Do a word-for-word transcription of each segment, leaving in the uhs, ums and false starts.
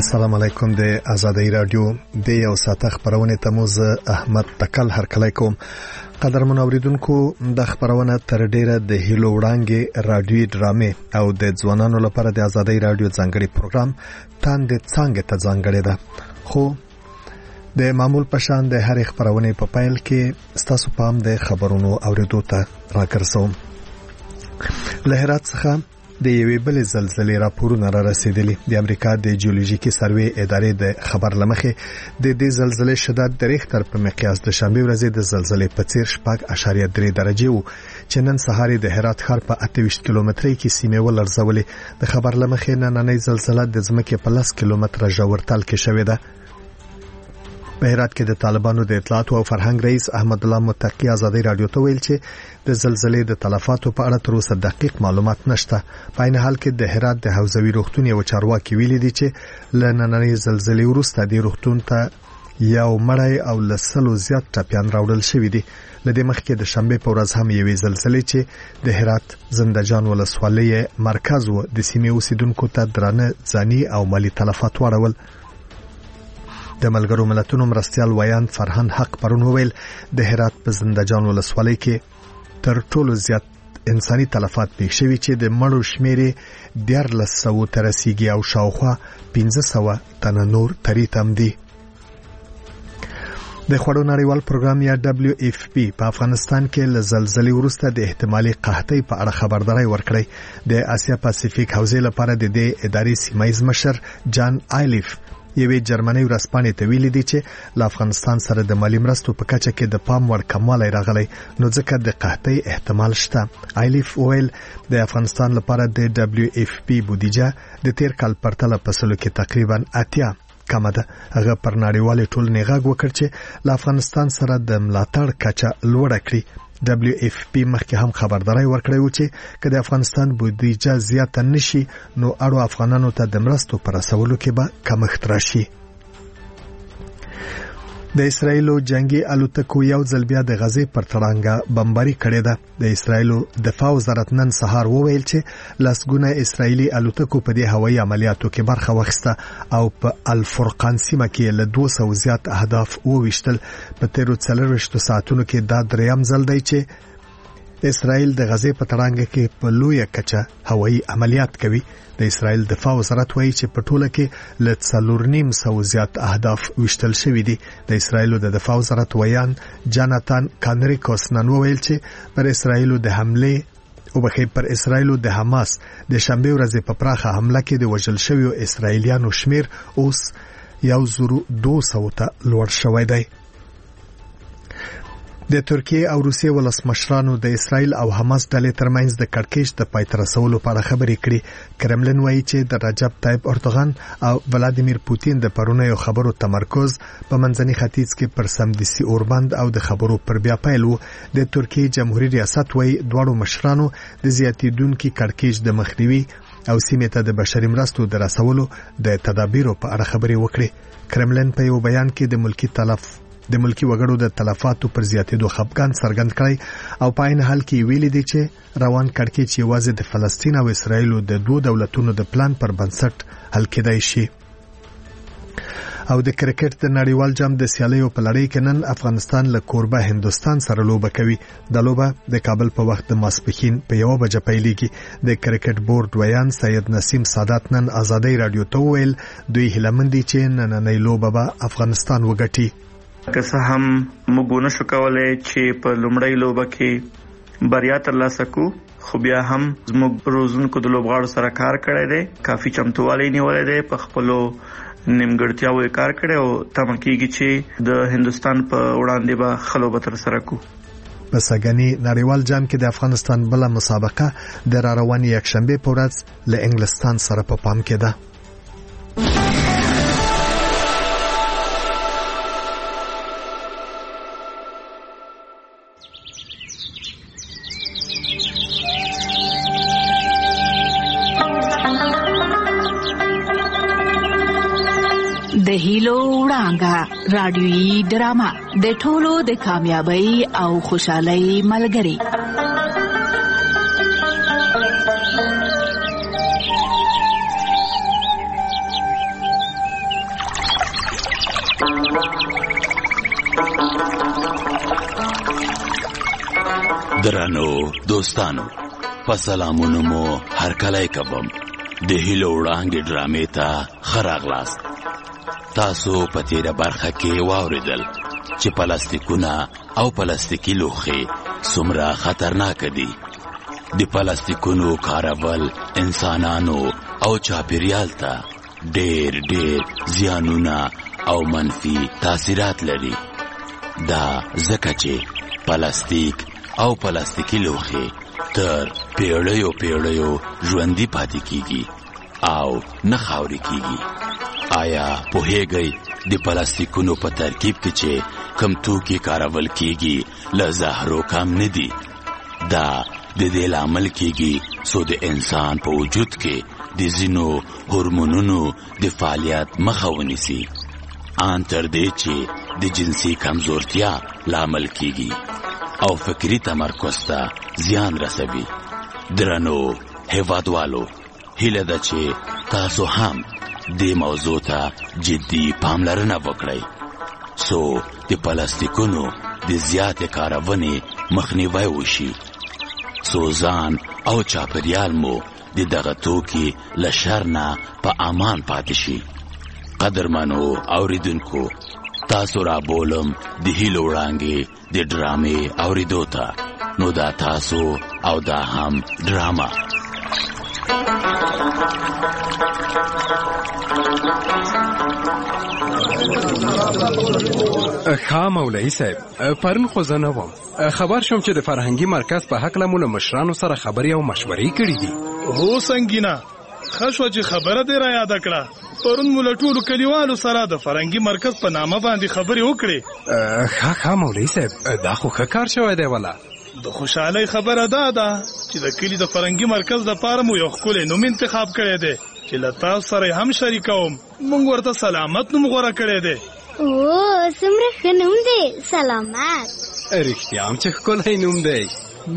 السلام علیکم د آزادۍ رادیو د یو ساعت خبرونه تموز احمد تکل هرکلی کوم. قدرمن اوریدونکو د خبرونه تر ډیره د هیلو وړانګې رادیوي ډرامې او د ځوانانو لپاره د آزادۍ رادیو ځانګړي پروګرام تاند څنګه ته ځانګړي ده. خو د معمول پشان د هر خبرونه په پایل کې ستاسو پام د خبرونو اوریدو ته راګرځوم. له هرات څخه د یوې بلې زلزلې راپورونه را رسیدلي. د امریکا د جیولوژیکي سروې ادارې د خبر لمخې د دې زلزلې شدت د ریختر په مقیاس د شنبه ورځې د زلزلې په څیر شپږ اعشاریه درې درجه وو چې نن سهار د هرات ښار په اته ویشت کیلومترۍ کې سیمه ولرزولې. د خبر لمخې نننۍ زلزلہ د ځمکې په لس کیلومتره ژورتال کې شوې ده. په هرات کې د طالبانو د اطلاعات او فرهنګ رئیس احمد الله متقی آزادۍ رادیو ته ویل چې د زلزلې د تلفاتو په اړه تر اوسه دقیق معلومات نشته. په عین حال کې د هرات د حوزوي روغتون یو چارواکي ویلي دي چې له نننۍ زلزلې وروسته د روغتون ته یو مړی او لسلو زیات ټپیان راوړل شوی دي. لدې مخکې د شنبه په ورځ هم یوې زلزلې چې د هرات زندهجان ولسوالۍ مرکز و د سیمې اوسیدونکو ته درانه ځاني او مالی تلفات واړول. د ملګرو ملتونو مرستيال ویان فرهان حق پرون ویل د هرات په زندهجان ولسوالۍ کې تر ټولو زیات انساني تلفات پېښ شوي چې د مړو شمیرې دیارلس سوه ته رسیږي او شاوخوا پنځه سوه تنه نور تری تم دي. د خوړو نړیوال پروګرام یا دبليو اف پی په افغانستان کې له زلزلې وروسته د احتمالي قحطۍ په اړه خبرداري ورکړې. د اسیا پاسفیک حوزې لپاره د دې ادارې سیمایي مشر جان آیلیف یوې جرمني ورسپانې ته ویلي دي چې له افغانستان سره د مالی مرستو په کچه کې د پام وړ کموالی راغلی نو ځکه د قحطۍ احتمال شته. آیلیف ویل د افغانستان لپاره د دبليو اف پی بودیجه د تیر کال پرتله په سلو کې تقریبا اتیا کمه ده. هغه پر نړیوال ټولنې غږ وکړ چې له افغانستان سره د ملاتړ کچه لوړه کړي. دبليو اف پی مخکې هم خبرداري ورکړې و چې که د افغانستان بودیجه زیاته نشي نو اړو افغانانو ته د مرستو پر رسولو کې به کمښت راشي. د اسرایلو جنگي الوتکو یو ځل بیا د غزې پر تړانګه بمباري کړې ده. د اسرایلو دفاع وزارت نن سهار وویل چې لسګونه اسرایلی الوتکو په دې هوایي عملیاتو کې برخه واخیسته او په الفرقان سیمه کې له دوه سوه زیات اهداف وویشتل. په تیرو څلوېښتو ساعتونو کې دا دریم ځل دی چې اسرایل د غزې په تړانګه کې په لویه کچه هوایي عملیات کوي. د اسرایل دفاع وزارت وایي چې په ټوله کې له څلور نیم سوه زیات اهداف وشتل شوي دي. د اسرایلو د دفاع وزارت ویان جاناتان کانریکوس نن وویل چې پر اسرایلو د حمله او بخې پر اسرایلو د حماس د شنبه ورځې په پراخه حمله کې د وژل شویو اسرایلیانو شمیر اوس یو زرو دوه سوه ته لوړ شوی دی. د ترکیه او روسیې ولسمشرانو د اسرایل او حماس ډلې ترمنځ د کړکېچ د پای ته رسولو په اړه خبرې کړې. کرملن وایي چې د رجب طیب اردوغان او ولادیمیر پوتین د پرونیو خبرو تمرکز په منځني ختیځ کې پر سمدستي اوربند او د خبرو پر بیا پیل و. د ترکیه جمهوریت ریاست وایي دواړو مشرانو د زیاتېدونکو کړکېچ د مخنیوي او سیمې ته د بشري مرستو د رسولو د تدابیرو په اړه خبرې وکړې. کرملن په یو بیان کې د ملکی تلف د ملکی وګړو د تلفاتو پر زیاتېدو خفګان څرګند کړی او په عین حال کې ویلي دي چې روان کړکېچ یوازې د فلسطین او اسرایل د دوه دولتونو د پلان پر بنسټ حل کېدای شي. او د کرکټ د نړیوال جام د سیالیو په لړۍ کې نن افغانستان له کوربه هندستان سره لوبه کوي. د لوبه د کابل په وخت د ماسپښین په یو بجه پیلېږي. د کرکټ بورډ ویان سید نسیم سادات نن آزادۍ رادیو ته ویل دوی هیلهمند دي چې نننۍ لوبه به افغانستان وګټي. که څه هم موږ نشو کولای چې په لومړۍ لوبه کې بریا ترلاسه کړو خو بیا هم زموږ روزونکو د لوبغاړو سره کار کړی دی. کافي چمتووالی نیولې دی. په خپلو نیمګړتیاوو کار کړی او تمه کېږي چې د هندستان په وړاندې به ښه لوبه ترسره کړو. په سګنی نړیوال جام کې د افغانستان بله مسابقه د را روانې یکشنبه په ورځ له انګلستان سره په پام کې ده. د هیلو وړانګه رادیوي ډرامه د ټولو د کامیابی او خوشحالۍ ملګری. درنو دوستانو، په سلامونو مو هرکلی کوم. د هیلو وړانګې ډرامې ته ښه راغلاست. تاسو په تېره برخه کې واورېدل چې پلاستیکونه او پلاستیکي لوښي څومره خطرناک دي. د پلاستیکونو کارول انسانانو او چاپیریال ته ډېر ډېر زیانونه او منفي تاثیرات لري. دا ځکه چې پلاستیک او پلاستیکي لوښي تر پیړیو پیړیو ژوندي پاتې کیږي او نه خاورې کیږي. آیا پوهیږئ د پلاستیکونو په ترکیب کې چې کم توکي کارول کیږي له زهرو کم نه دي؟ دا د دې لامل کیږي څو د انسان په وجود کې د ځینو هورمونونو د فعالیت مخه ونیسي، ان تر دې چې د جنسي کمزورتیا لامل کیږي او فکری تمرکز ته زیان رسوي. درنو هیوادوالو، هیله ده چې تاسو هم دې موضوع ته جدي پاملرنه وکړئ څو د پلاستیکونو د زیاتې کارونې مخنیوی وشي، څو ځان او چاپیریال مو د دغه توکي له شر نه په امان پاتې شي. قدرمنو اوریدونکو، تاسو را بولم د هیلو وړانګې د ډرامې اوریدو ته. نو دا تاسو او دا هم ډراما. ښه مولوي صاحب، پرون خو زه نه وم. خبر شوم چې د فرهنګي مرکز په هکله مو له مشرانو سره خبرې او مشورې کړي دي. هو سنګینه، ښه شوه چې خبره دې را یاده کړه. پرون مو له ټولو کلیوالو سره د فرهنګي مرکز په نامه باندې خبرې وکړې. ښه ښه مولوي صاحب، دا خو ښه کار شوی دی. ولا د خوشحالۍ خبره دا ده چې د کلي د فرهنګي مرکز لپاره مو یو ښکلی نوم انتخاب کړی دی چې له تاسو سره هم شریکوم. موږ ورته سلامت نوم غوره کړی دی. او څومره ښه نوم دی، سلامت. رښتیا هم چې ښکلی نوم دی.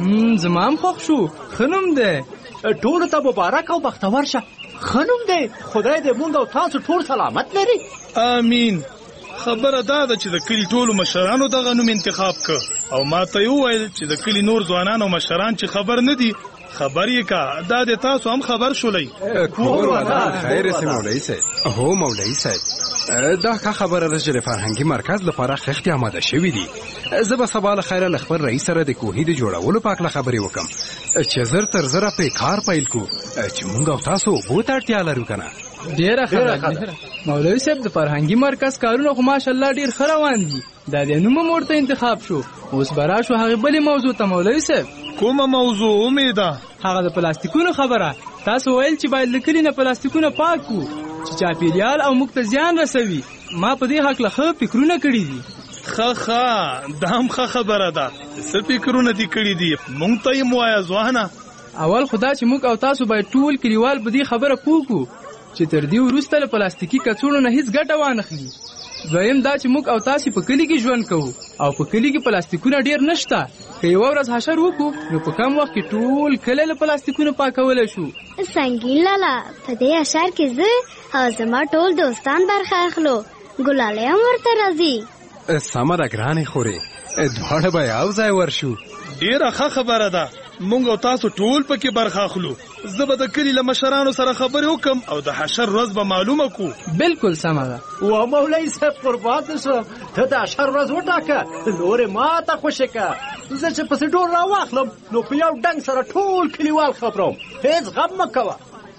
زما هم خوښ شو، ښه نوم دی. ټولو ته مبارک او بختور شه. ښه نوم دی. خدای دې مونږ او تاسو ټول سلامت لري. آمین. خبره دا ده چې د کلي ټولو مشرانو دغه نوم انتخاب کړ او ما ته یې وویل چې د کلي نور ځوانان او مشران چې خبر نه دي خبر یې کا. دا د تاسو هم خبر شولئ. کور ودان خیر سي مولوي صاحب. هو مولوي صاحب، دا ښه خبره ده چې د فرهنګي مرکز لپاره خښتې آماده شوي دي. زه به سبا له خیره له خپل رئیس سره د کوهي د جوړولو په هکله خبرې وکړم چې زر تر زره پرې کار پیل کړو چې موږ او تاسو اوبو ته اړتیا لرو که نه. ډېره ښه مولوي صاحب، د فرهنګي مرکز کارونه خو ماشاءالله ډېر ښه روان دي. دا د نوم هم ورته انتخاب شو. اوس به راشو هغې بلې موضوع ته. مولوي صاحب، کومه موضوع امیده؟ هغه د پلاستیکونو خبره. تاسو ویل چې باید له کلي نه پلاستیکونه پاک کړو چې چاپیریال او موږ ته زیان رسوي. ما په دې هکله ښه فکرونه کړي دي. ښه ښه، دا هم ښه خبره ده. څه فکرونه دې کړي دي؟ موږ ته یې مو وایه ځوانه. اول خو دا چې موږ او تاسو باید ټول کلیوال په دې خبره پوه کړو چې تر دې وروسته له پلاستیکي کڅوړو نه هیڅ ګټه وانخلي. دویم دا چې موږ او تاسو په کلي کې ژوند کوو او په کلي کې پلاستیکونه ډېر نشته. که یوه ورځ حشر وکړو نو په کم وخت کې ټول کلی له پلاستیکونو پاکولی شو. سنګین لالا، په دې حشر کې زه او زما ټول دوستان برخه اخلو. ګلالی هم ورته راځي. سمه ده ګرانې خورې، دواړه به یو ځای ورشو. ډېره ښه خبره ده. موږ او تاسو ټول پکې برخه اخلو. زه به د کلي له مشرانو سره خبرې وکم او د حشر ورځ به معلومه کړو. بالکل سمه ده. و مولوي صاحب قربان دې شم، ته د حشر ورځ وټاکه، نورې ما ته خوشې که. زه چې پسې ډور را واخلم نو په یو ډنګ سره ټول کلیوال خبروم. هېڅ غم مه کوه.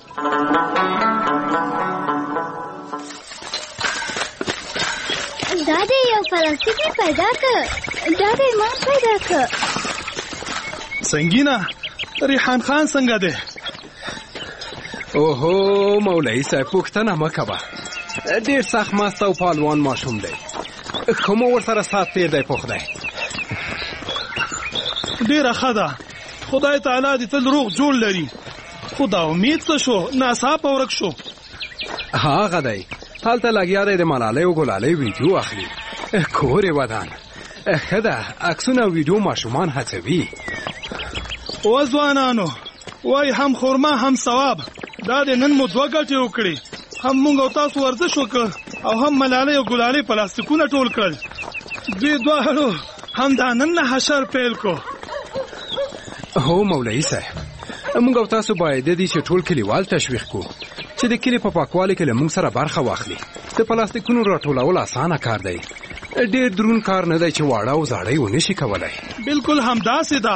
دا دې یو پلاستیک پیدا کړ. دا دې ما پیدا کړ. سنګینه، ریحان خان څنګه دی؟ اوهو مولوي صاحب، پوښتنه مه کوه. ډېر سخت مست او پالوان ماشوم دی. ښه مو ورسره سات تېر دی په خدای. ډېره ښه ده. خدای تعالی دې تل روغ جوړ لري. خو دا امید څه شو؟ ناڅاپه ورک شو. هغه دی، هلته لګیا دی د ملالۍ او ګلالۍ ویډیو اخلي. کور یې ودان. ښه ده، عکسونه او ویډیو ماشومان هڅوي. و ځوانانو، وای هم خورما هم ثواب. دا د نن مو دوه ګټې وکړې. هم موږ او تاسو ورزش وکړ او هم ملالۍ او ګلالۍ پلاستیکونه ټول کړل. دوی دواړو هم دا نن نه حشر پیل کو. هو مولوي صاحب، موږ او تاسو باید د دې چې ټول کلیوال تشویق کو چې د کلی په پاکوالي کې له موږ سره برخه واخلي. د پلاستیکونو راټولول اسانه کار دی، ډېر درون کار نه دی چې واړه او زاړه یې ونه شي کولی. بالکل همداسې ده.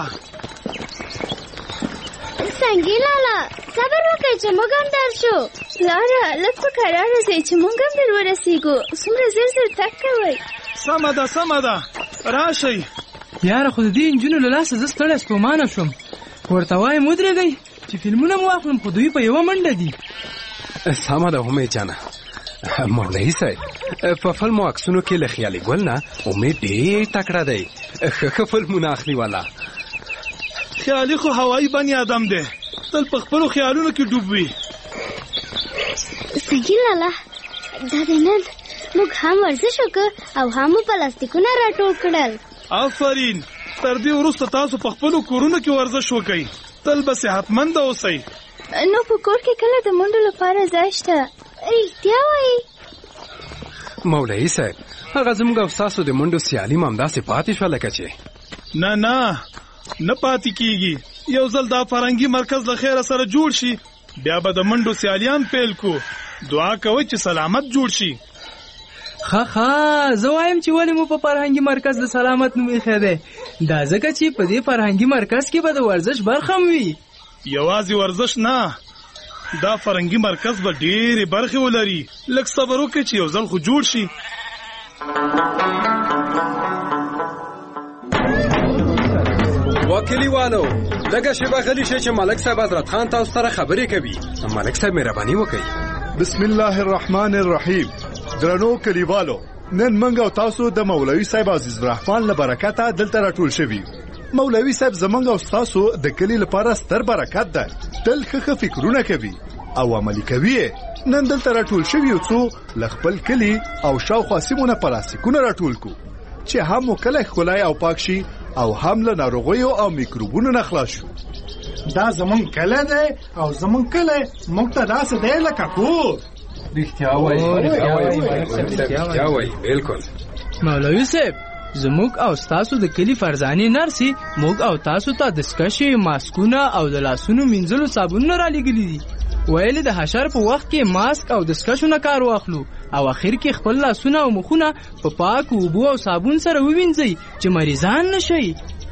سنګي لالا صبر وکړئ چې موږ هم در شو. لاره لږ په کرار اوسئ چې موږ هم در ورسېږو. څومره زر زر تګ کوئ. سمه ده سمه ده، راشئ. یاره خو د دې نجونو له لاسه زه ستړی ستومانه شوم. ورته وایم ودرېږئ چې فلمونه مو واخلم، خو دوی په یوه منډه دي. سمه ده امید جانه. مولوي صاحب، په فلمو عکسونو کې له خیالي ګل نه امید ډېر تکړه دی. ښه ښه فلمونه اخلي والا. خیالي خو هوایي بني آدم دی، تل په خپلو خیالونو کې ډوب وي. سنګي لالا دا د نن موږ هم ورزش وکړ او هم مو پلاستیکونه راټول کړل. آفرین. تر دې وروسته تاسو په خپلو کورونو کې ورزش وکئ. تل به صحتمنده اوسئ. نو په کور کې کله د منډو لپاره ځای شته؟ رښتیا وایي مولوي صاحب، هغه زموږ او ستاسو د منډو سیالي هم همداسې پاتې شوه لکه چې نه نه نه پاتې کیږي. یو ځل دا فرهنګي مرکز له خیره سره جوړ شي، بیا به د منډو سیالیان پیل کو. دعا کوئ چې سلامت جوړ شي. ښه ښه، زه وایم چې ولې مو په فرهنګي مرکز د سلامت نوم ایښی دی؟ دا ځکه چې په دې فرهنګي مرکز کې به د ورزش برخه هم وي. یوازې ورزش نه، دا فرهنګي مرکز به ډېرې برخې ولري. لږ صبر وکړئ چې یو ځل خو جوړ شي. وکلیوالو لږه شیبه غلي شئ چې ملک صاحب حضرت خان تاسو سره خبرې کوي. ملک صاحب مهرباني وکړئ. بسم الله الرحمن الرحیم. درنو کلیوالو، نن منګ او تاسو د مولوي صاحب عزیز الرحمن له برکته دلته راټول شوي. مولوي صاحب زمونږ او تاسو د کلی لپاره ستر برکت ده. تل ښه فکرونه کوي او عملي کوي. نن دلته راټول شوي یو څو له خپل کلی او شاوخوا سیمونه پلاستیکونه راټول کو چې هم مو کلی ښکلی او پاک شي او هم له ناروغیو او میکروبونو نه خلاص شو. دا زمونږ کلی دی او زمونږ کلی موږ ته داسې دی لکه کور. رښتیا وایي رښتیا وایي بالکل. مولوي صاحب، زموږ او ستاسو د کلي فرزانې نرسې موږ او تاسو ته دستکشې، ماسکونه او د لاسونو مینځلو صابونونه رالیږلي دي. ویلې د حشر په وخت کې ماسک او دستکشو نه کار واخلو او اخر کې خپل لاسونه او مخونه په پاکو اوبو او صابون سره ووینځئ چې مریضان نشئ.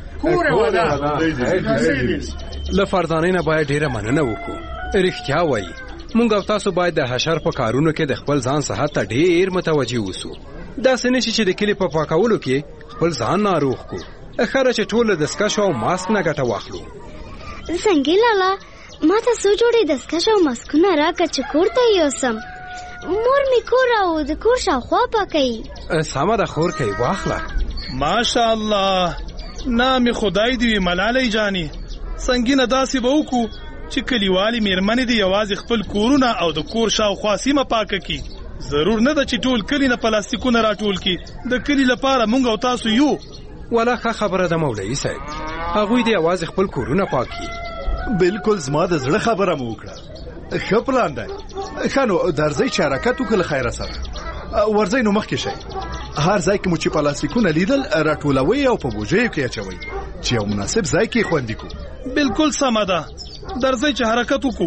له فرزانې نه باید ډېره مننه وکړو. رښتیا وایي موږ او تاسو باید د حشر په کارونو کې د خپل ځان صحت ته ډېر متوجه اوسو. داسې نشي چې د کلي په پاکولو کې خپل ځان ناروغ کو. ښه چې ټول د دستکشو او ماسک نه ګټه واخلو. سنګي لالا ما ته څو جوړې دستکش او ماسکونه راکړه چې کور ته یوسم. مور مې کور او د کور شاوخوا پاکوي. سمه ده خور کوي، واخله. ماشاءالله، نام خدای دی ملالۍ جانې. سنګینه داسې به وکړو چې کلیوالي میرمنې دې یوازې خپل کورونه او د کور شاوخوا سیمه پاکه کړي. ضرور نه ده چې ټول کلی نه پلاستیکونه راټول کړي. د کلی لپاره موږ او تاسو یو. ولا ښه خبره ده مولوي صاحب، هغوی دې یوازې خپل کورونه پاک کړي. بالکل زما د زړه خبره مو وکړه. ښه پلان دی. ښه نو درځئ چې حرکت وکړو له خیره سره. ورځئ نو مخکې شئ. هر ځای کې مو چې پلاستیکونه لیدل راټولوئ او په بوجیو کې اچوئ چې یو مناسب ځای کې خوندي کړو. بالکل سمه ده. درځئ چې حرکت وکړو.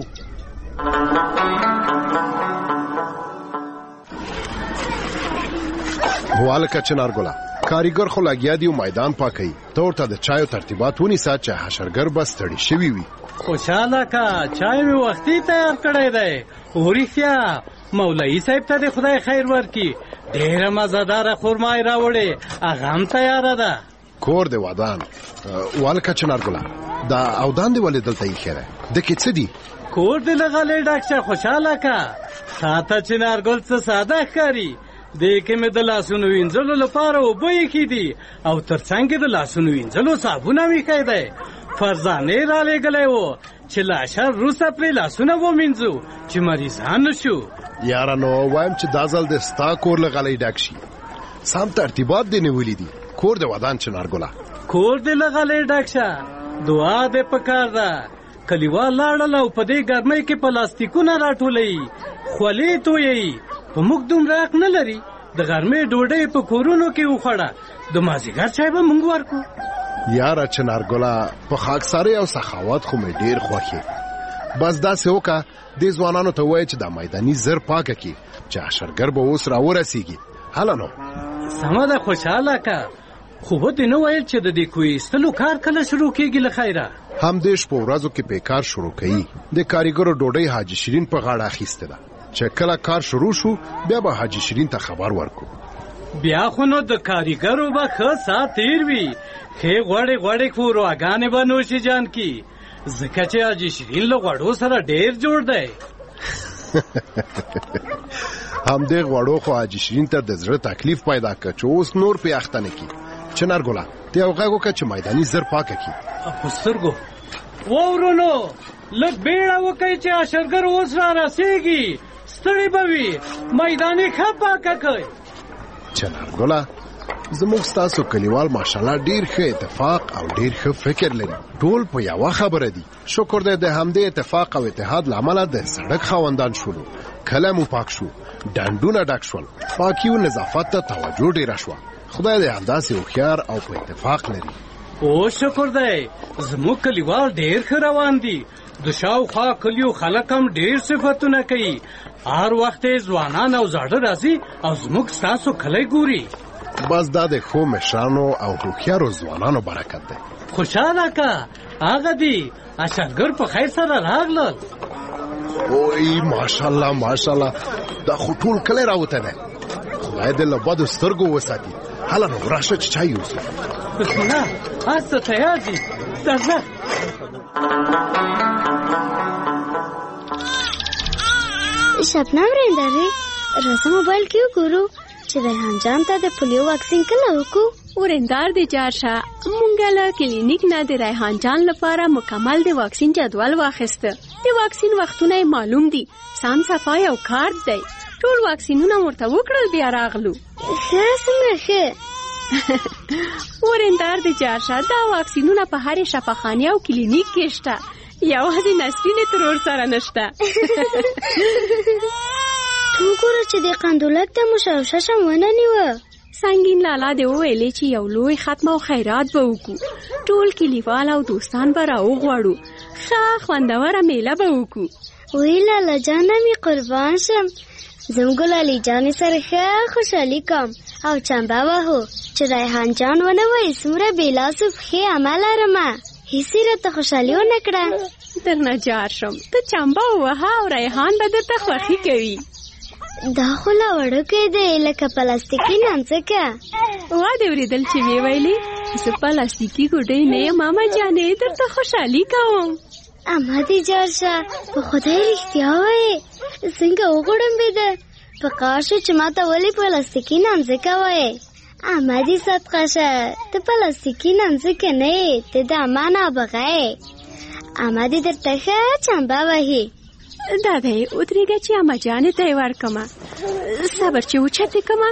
والکه چنارګله، کاریګر خو لګیا دی میدان پاکي. ته ورته د چایو ترتیبات ونیسه چې حشرګر بس ستړي شوي وي. خوشاله کا چای مې وختي تیار کړی دی. ورښتیا مولوي صاحب ته د خدای خیر ورکړي، ډېره مزهداره خرمای راوړې، هغه هم تیاره ده. کور دی ودان. والکه چنارګله، دا اودان دی ولې دلته ایښی دی؟ دکې څه دي؟ کور دی لغلی ډاکټر. خوشاله کا ساته چنارګل څه ساده ښکاري. دې کې مې د لاسونو وینځلو لپاره اوبه ایښي دي او تر څنګ د لاسونو وینځلو صابون هم ایښی دی. فرزانې رالیږلی و چې له حشر وروسته پرې لاسونه ومینځو چې مریضان نه شو. یاره نو وایم چې دا ځل د ستا کور له غلی ډک شي. سم ترتیبات دې نیولي دي. کور د ودان چنارګله. کور دې له غلی ډک شه، دعا دې پکار ده. کلیوال لاړل او په دې ګرمۍ کې پلاستیکونه راټولوي، خولې تویوي، خو موږ دومره حق نه لري د غرمې ډوډۍ په کورونو کې وخوړه د مازدیګر چای به موږ ورکو. یاره چنارګله په خاکساري او سخاوت خو مې ډیر خوښي. بس داسې وکړه دې ځوانانو ته ووایه چې دا میداني زر پاکه کړي چې حشرګر به اوس راورسېږي. هله نو سمه ده خوشحاله که، خو به دې نه ویل چې د دې کوی ایستلو کار کله شروع کېږي له خیره؟ همدې شپو ورځو کې پیکار شروع کوي. د کاریګرو ډوډۍ حاجي شیرین په غاړه اخیسته ده چې کله کار شروع شو بیا به حاجي شیرین ته خبر ورکو. بیا خو نو د کاریګرو به ښه ساعت تیر وي، ښې غوړې غوړې ښورواګانې به نوشي جان کی، ځکه چې حاجي شیرین له غوړو سره ډیر جوړ دی. همدې غوړو خو حاجي شیرین ته د زړه تکلیف پیدا کړ چې اوس نور پې اخته نه کړي. چنارګله ته یو غږ وکړه چې میداني زر پاکه کړي. په سترګو وورونو لږ بیړه وکړئ چې حشرګر اوس را رسېږي، ستړي به وي، میداني ښه پاکه کړئ. چنارګله زموږ ستاسو کلیوال ماشاءالله ډیر ښه اتفاق او ډیر ښه فکر لري. ټول په یوه خبره دي. شکر دی د همدې اتفاق او اتحاد له امله د سړک خاوندان شولو، کلی مو پاک شو، ډنډونه ډک شول، پاکي او نظافت ته توجه ډیره شوه. خدای دې همداسې هوښیار او په اتفاق لري. او شکر دی زموږ کلیوال ډیر ښه روان دي. د شاوخوا کلیو خلک هم ډیر صفتونه کوي. هر وخت یې ځوانان او زاړه راځي او زموږ ستاسو کلی ګوري. بس دا د ښو مشرانو او هوښیارو ځوانانو برکت دی. خوشحاله که هغه دي حشرګر په خیر سره راغلل. اوی ماشاءالله ماشاءالله دا خو ټول کلی راوته دی. خدای دې له بدو سترګو وساتي. هله نو راشه چې چای یوسو. بسم الله هر څه تیار دي. درځه. شبنم رندارې راځه موبایل کې وګورو چې ریحان جان ته د پولیو واکسین کله وکړو. ورندار دې جار شه، مونږ له کلینیک نه د ریحان جان لپاره مکمل د واکسین جدول واخیسته. د واکسین وختونه معلوم دي، سم صفای او کارت دی. ټول واکسینونه ورته وکړل بیا راغلو. ښه څنګه ښه ورندار دې جار شه، دا واکسینونه په هرې شفاخانه او کلینیک کې شته، یوازې نسرین ترور سره نشته. تو ګوره چې د قندولک د مشوشه شم ونه نیوه. سنگین لالا دې وویلې چې یو لوی ختمه او خیرات به وکړو. ټول کلیوال او دوستان به راوغواړو، ښه خوندوره میله به وکړو. وی لالا جانه مې قربان شم، زموږ لالي جانې سره ښه خوشحالي کوم او چمبه وهو چې ریحان جان ونه وایي څومره بېلاسو پښې عمه لرمه. هیڅ یې راته خوشحالي ونه کړه. درنه جار شم، ته چمبه ووهه او ریحان به درته خوښي کوي. دا خو لا وړوکی دی لکه پلاستیکي نانځکه. وا دې اورېدل چې ویې ویلې زه پلاستیکي ګوډۍ نه یم ماما جانې، درته خوشحالي کوم. اما دې جار شه، په خدای رښتیا وایې څنګه وغوړمبېده. په کار شو چې ما ته ولې پلاستیکي نانځکه وایې. اما دې صدقه شه، ته پلاستیکي نانځکه نه یې، ته د اما نابغه یې. اما دې درته ښه چمبه وهي. دا دی ودرېږه چې اما جانې ته یې ورکمه. صبر چې اوچتې کمه.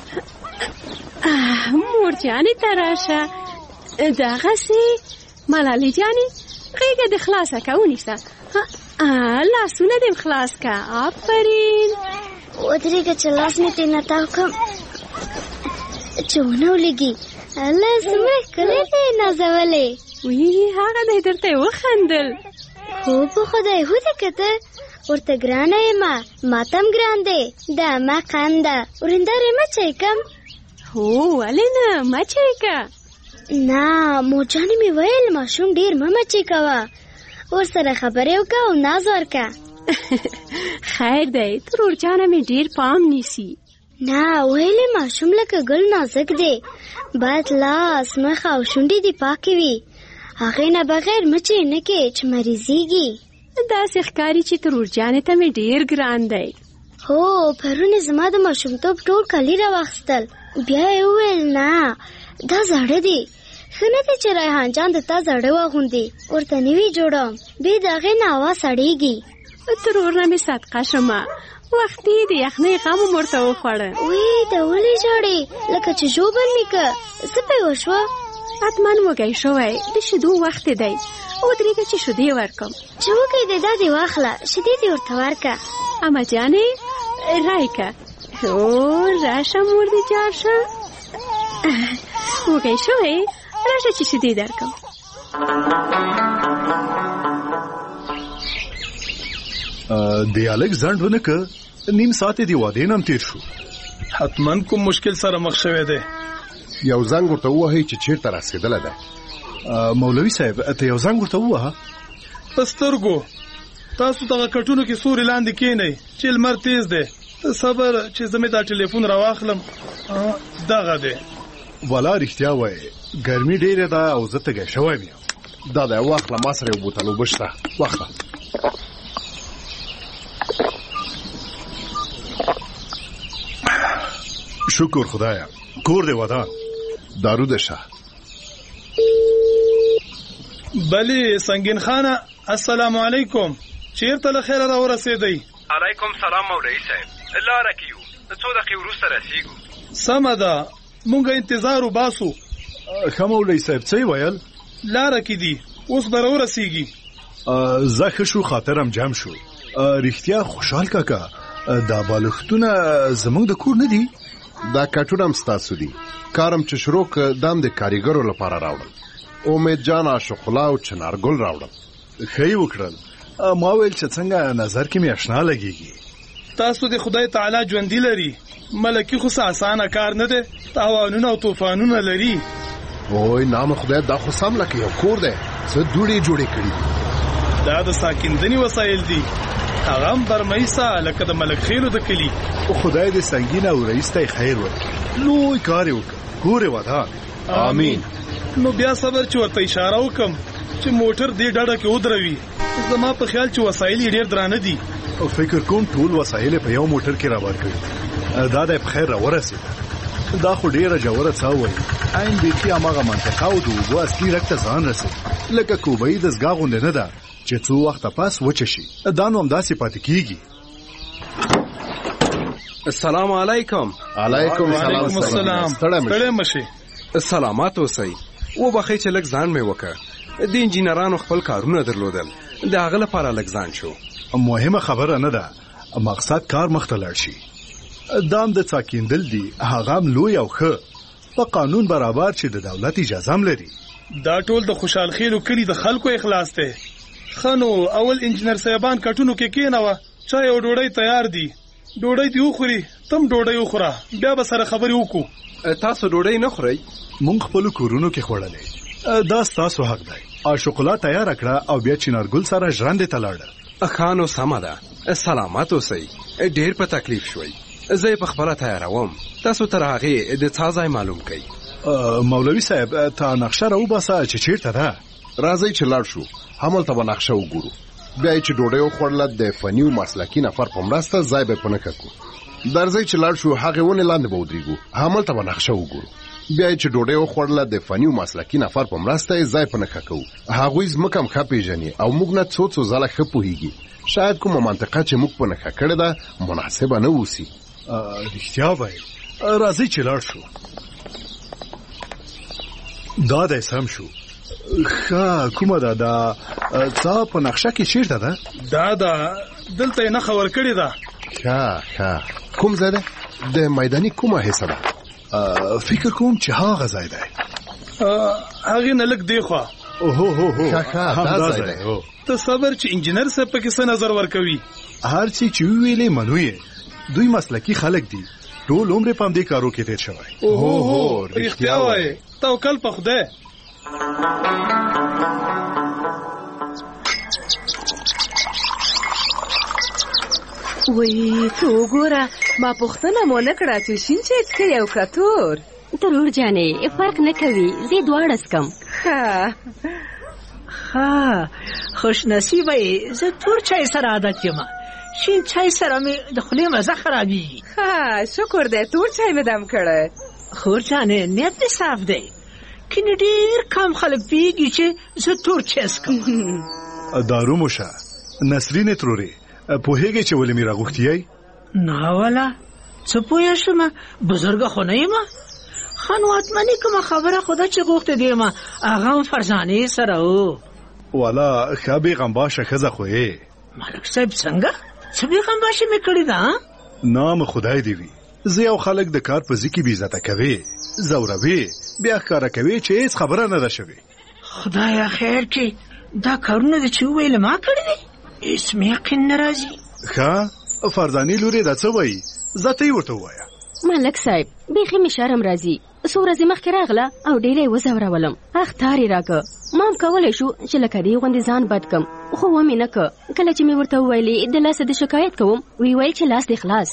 مور جانې ته راشه. دغسې ملالۍ جانې غېږه دې خلاصه که ونیسه، لاسونه دې خلاص که. آفرین. ودرېږه چې لاس مې ترې نه تاو کړم چې ونه ولګي. الله څومره ښکلی دی نازولی. وی هغه دی درته یې وخندل. خو په خدای هوده که ته ورته ګرانه یمه، ماته هم ګران دی. دا ما قنده ورندارې مه چای کم. هو ولې نه، مچې که. نه مورجانې مې ویل ماشوم ډېر مه مچې کوه، ورسره خبرې وکړه او ناز ورکړه. خیر دی، ترور جانه مې ډېر پام نیسي. نه ویلې ماشوم لکه ګل نازک دی، باید لاس مخ او شونډې دې پاکې وي، هغې نه بغیر مچې نه کې چې مریضېږي. داسې ښکاري چې ترور جانې ته مې ډېر ګران دی. هو پرون زما د ماشومتوب ټول کالي راواخیستل، بیا یې وویل نه دا زاړه دي، ښه نه دی چې ریحان جان د تا زاړه واغوندي، ورته نوي جوړوم، بې د هغې نه هوا سړېږي. ترور نه مې صدقه شمه، وختي د یخنۍ غم هم ورته وخوړه. وی ته ولې ژاړې لکه چې ژوبل مې که، څه پې وشوه؟ حتما وږی شوی، د شیدو وخت دی، ودرېږه چې شیدې ورکړم. چې وږی دی دا دې واخله، شیدې دې ورته ورکړه. اما جانې رایکه او راشه مور دې جار شه وګی شوې راشه چې شیدې درکم دی الکساندر ونکه نیم ساعت دی واده نام تیر شو. حتما کوم مشکل سره مخ شوی دی. یو زنګ ورته وهی چې چیرته رسیدل ده. مولوي صاحب ته یو زنګ ورته وه. پسترګو تاسو دغه کټونو کې سوري لاندې کېنئ چې لمر تیز دی. صبر چې زمې دا ټلیفون راواخلم دغه دی. والا رښتیا وایي ګرمي ډیره ده او زه تږی شوی یم. دا د واخله ما سره یو بوتل اوبه شته واخله. شکر خدایا کور دی ودان. دارو ده شه. بلی سنگین خانه السلام علیکم. چیرته له خیره را ورسېدی؟ علیکم سلام مولوي صاحب. لاره کې یو د څو دقیقې وروسته رسېږو. سمه ده مونږ انتظار وباسو. ښه مولوي صاحب څه یې ویل؟ لاره کې دي اوس به راورسېږي. زه ښه شو خاطرم جمع شو. رښتیا خوشحال کاکا دا بالښتونه زموږ د کور نه دي؟ دا کټونه هم ستاسو دي. کارم چې شروع که دام د کاریګرو لپاره راوړل. امید جان عاشق الله او چنارګل راوړل. ښه یې وکړل. ما ویل چې څنګه نظر کې مې اشنا لګېږي. تاسو د خدای تعالی ژوندي لري. ملکی خو اسانه کار نه دی. تاوانونه او طوفانونه لري. وای نام خدای دا خو سم لکه یو کور دی. څه دوړې جوړې کړي. دا د ساکندنې وسایل دي. هغه هم برمایسا لکه د ملک خیلو د کلی. خدای دې سنگین او رئیس ته خیر ورکړي. لوی کار یې وکړ. کور یې ودان. آمین. نو بیا صبر چې ورته اشاره وکم چې موټر دې ډډه کې ودروي. زما په خیال چې وسایل ډېر درانه دي. فکر کوم ټول وسایل په یو موټر کې راوړ کړي. دا د خیر را ورسېد. دا خو ډیره جوړه څه وایي. عین بیخي هغه منطقه او د اوبو اصلي رګ ته ځان رسېد. لکه کوبۍ د زګا غونډه نه ده چې څو وخت پاس وچه شي. دا نو همداسې پاتې کېږي. السلام علیکم. علیکم السلام. السلام. ستړی مشي. سلامات اوسئ. وبخښئ چې لږ ځان مې وکړ. د انجینرانو خپل کارونه درلودل. د هغه لپاره لږ ځان شو. مهمه خبره نه ده. مقصد کار مخته لاړ شي. دام د څاکیندل دي. هغه هم لوی او ښه په قانون برابر چې د دولت اجازه هم لري. دا ټول د خوشحال خیلو کلی د خلکو اخلاص دی. خنو اول انجینر صاحبان کټونو کې کېنوه. چای او ډوډۍ تیار دي. ډوډۍ دی وخوري تم ډوډۍ وخوره بیا به سره خبرې وکړو. تاسو ډوډۍ نه خورئ؟ مونږ خپل کورونو کې خوړلې. دا ستاسو حق دی. عاشق الله تیار کړه او بیا چنارګل سره ژرندې ته لاړه. خانو سمه ده. سلامات اوسئ. ډېر په تکلیف شوئ. زه په خپله تیاروم. تاسو تر هغې د څه ځای معلوم کړئ. مولوي صاحب ته نقشه راوباسه چې چیرته ده. راځئ چې لاړ شو. همالته به نقشه وګورو. بیا چې ډوډۍ وخوړله د فني او مسلکي نفر په مرسته ځای به پنه کړو. درځئ چې لاړ شو هغې ونې لاندې به ودرېږو. همالته به نقشه وګورو. بیا چې ډوډۍ وخوړله د فني او مسلکي نفر په مرسته یې ځای پنه کوو. هغوی زموږ هم ښه پېژني او موږ نه څو څو ځله ښه پوهېږي. شاید کومه منطقه چې موږ په نښه کړې ده مناسبه نه اوسي. رښتیا وایي. راځئ چې لاړ شو. دا دی سم شو. ښه کومه ده دا څه په نقشه کې چیرته ده؟ دا ده دلته یې نښه ورکړې ده. ښه ښه کوم ځای ده؟ د میداني کومه حصه ده؟ فکر کوم چې هغه ځای دی. هغې نه لږ دی خوا. اوهو هو هو ښه ښه دا ځای دی. ته صبر چې انجینر صاحب پکې څه نظر ورکوي. هر څه چې ویلې منو یې. دوی مسلکي خلک دي. ټول عمر په همدې کارو کې تیر شوی. اوهو هو رښتیا وایي. توکل په خدای. وی ته وګوره ما پوښتنه مو نه کړه چې شین چای څښې او که تور. ترور جانې فرق نه کوي. زه دواړه څښم. ښه ښه خوش نصیبه یې. زه تور چای سره عادت یم. شین چای سره مې د خولې مزه خرابېږي. ښه شکر دی تور چای مې دم کړی. خور جانې نیت دې صاف دی. کنې ډېر کم خلک پوهېږي چې زه تور چای څښم. دارو موشه نسرین ترورې پوهېږې چې ولې مې راغوښتي یې؟ نه والا څه پوه شم. بزرګه خو نه یم. ښه نو حتمني کومه خبره خو ده چې غوښتې دې یم هغه هم فرزانې سره و. والا ښه بېغمباشه ښځه خو یې. ملک صاحب څنګه څه بېغمباشه مې کړې ده؟ نام خدای دې وي. زه یو خلک د کار په ځکه بي عزت کوي زوروي بیا ښکارا کوي چې هیڅ خبره نه ده شوې. خدایا خیر کې دا کارونه د چې ویل ما کړی دي هیڅ مې یقین نه راځي. ښه فرزاني لورې دا څه وایي زه ته یې ورته ووایه. ملک صاحب بیخي مې شرم راځي څو ورځې مخکې راغله او ډېره یې وځورولم اختار یې راکه ما هم کولی شو چې لکه دې غوندې ځان بد کم خو ومې نه که کله چې مې ورته وویلې د لاسه د شکایت کوم وی ویل چې لاس دې خلاص.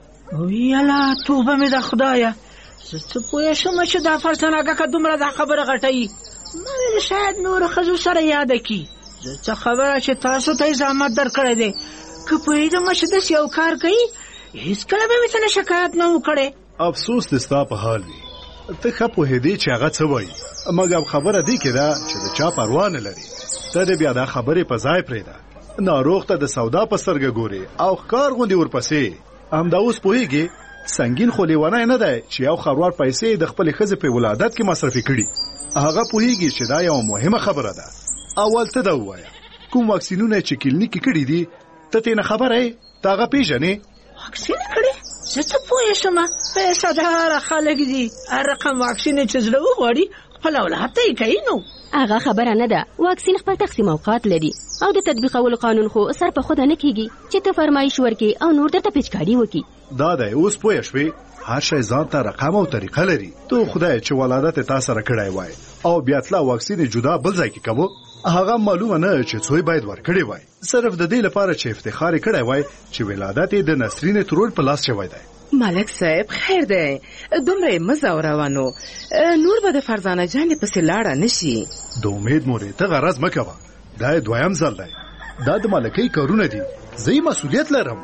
یالا توبه مې ده خدایه زه څه پوه شم چې دا فرزانه کاکا دومره دا خبره غټوي. ما ویل شاید نورو ښځو سره یاده کړي. زه څه خبره چې تاسو ته یې زحمت درکړی دی که پوهېدم چې داسې یو کار کوي هېڅکله به مې څه نه شکایت نه و کړی. افسوس دې ستا په حال وي ته ښه پوهېدې چې هغه څه وایي مګر خبره دې کې ده چې د چا پروا نه لري. ته دې بیا دا خبرې په ځای پرېږده. ناروغ ته د سودا په سترګه ګورې او ښکار غوندې ورپسې همدا اوس پوهېږې سنګین خو لیونی نه دی چې یو خروار پیسې د خپلې ښځې په ولادت کې مصرفي کړي. هغه پوهېږي چې دا یوه مهمه خبره ده. اول ته دا ووایه کوم واکسینونه چې کلینیک کې کړي دي ته ترې نه خبره یې ته هغه پېژنې؟ واکسین کړی زه څه پوه شم پیسهداره خلک دي هر رقم واکسین چې زړه وغواړي خپل اولاد ته یې کوي. نو هغه خبره نه ده واکسین خپل تقسیم اوقات لري او د تطبیقولو قانون خو سر په خوده نه کیږي چې ته فرمایش ورکې او نور درته پیچکاري وکړي. دا دی اوس پوه شوې هر شی ځان ته رقم او طریقه لري. تو خدای چې ولادت تا سره کړی وای او بیا تلا واکسین جدا بل ځای کې کوو هغه معلومه نه چې څوی باید ورکړي وای صرف د دې لپاره چې افتخار کړی وای چې ولادت د نسرین ترور په لاس شوی دی. ملک صاحب خیر دی دومره مزه روانو نور به د فرزانه جان پسې لاړه نشي. د امید مورې ته غرض مکوه دا دویم ځل دی دا د ملکۍ کارونه دي زه یې مسؤلیت لرم.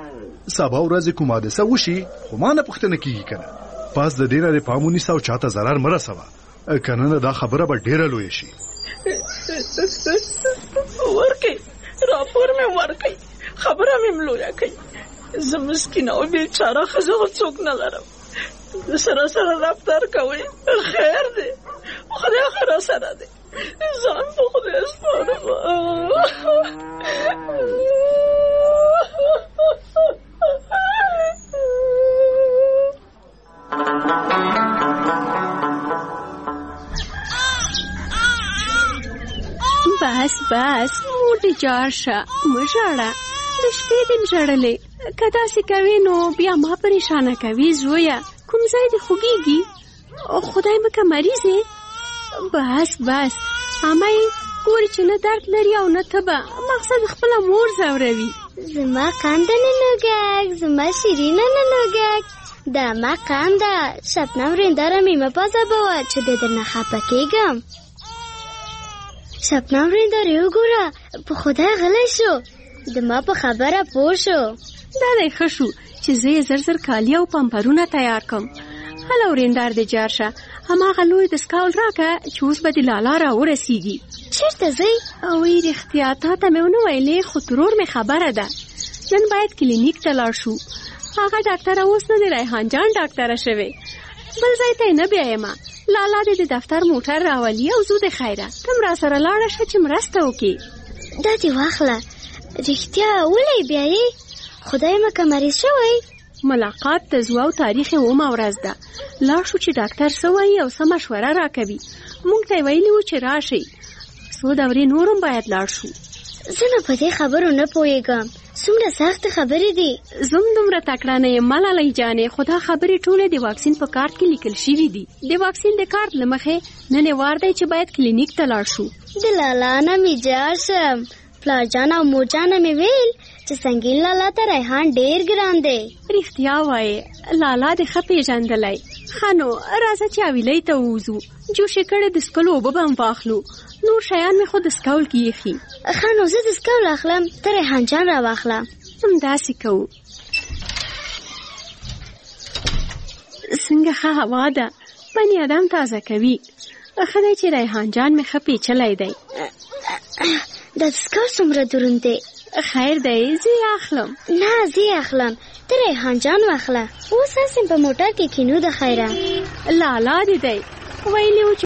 سبا ورځې کوم حادثه وشي خو ما نه پوښتنه کیږي کنه پاس د دې نه پام ونیسه او چاته ضرر مه رسوه کنه نه دا خبره به ډېره لویه شي. ورکې راپور مې ورکې خبره مې لویه کوي. زه مسکینه او بیچاره ښځه خو څوک نه لرم د سره سره رفتار کوئ خیر دی خدای خو را سره دی ځان په خدای سپارم. بس بس مور دې جار شه مه ژاړه د شپې دې ژړلې که داسې کوې نو بیا ما پریشانه کوي زویه کوم ځای دې خوږېږي خدای مکه مریض یې. بس بس اما یې ګورې چې نه درد لري او نه تبه مقصد خپله مور ځوروي. زما قنده ننوږک زما شیرینه ننوږک دا ما قنده شبنم رنداره مې مه پازبوه چې بیا درنه خفه کېږم. شبنم رنداره وګوره په خدای غلی شو د ما په خبره پوه شو. دا دی ښه شو چې زه یې زر زر کالي او پمپرونه تیار کړم. هله ورېندار دې جار شه هماغه لوی دستکاول راکړه چې اوس به د لالا را ورسېږي. چېرته ځئ؟ اوی رښتیا تا ته مې ونه ویلې خو ترور مې خبره ده نن باید کلینیک ته لاړ شو. هغه ډاکټره اوس نه د ریحان جان ډاکټره شوې بل ځای ته یې نه بیایمه. لالا دې د دفتر موټر راولي او زو د خیره ته م راسره لاړه شه چې مرسته وکړي. دا دې واخله رښتیا ولې بیایې خدای مکه مریض شوی؟ ملاقات د زو او تاریخ اومه ورځ ده لاړ شو چې ډاکټر څه وایي او څه مشوره راکوي. موږ ته یې ویلي وو چې راشئ څو دورې نورم باید لاړ شو. زه نو په دې خبرو نه پوهېږم څومره سخته خبرې دي. زه هم دومره تکړه نه یم ملالۍ جانې خو دا خبرې ټولې د واکسین په کارت کې لیکل شوي دي. د واکسین د کارت له مخې نن یې وار دی چې باید کلینیک ته لاړ شو. د لالا نه مې جار شم پلار جان او مور جان مې ویل چې سنګین لالا ته ریحان ډېر ګران دی. رښتیا وایې لالا دې ښه پېژندلی. ښه نو راځه چې اویلۍ ته ووځو جوشې کړې د څکلو اوبه به هم واخلو نور شیان مې خو د سکول کې ایښي. ښه نو زه د سکول اخلم ته ریحان جان را واخله. همداسې کوو. څنګه ښه هوا ده بني ادم تازه کوي. ښه دی چې ریحان جان مې ښه پیچلی دی. دا سکول څومره دروند دی؟ خیر دی زه یې اخلم. نه زه یې اخلم ته ریحان جان واخله اوس هسې په موټر کې کینو د خیره. لالا دې دی ویلي و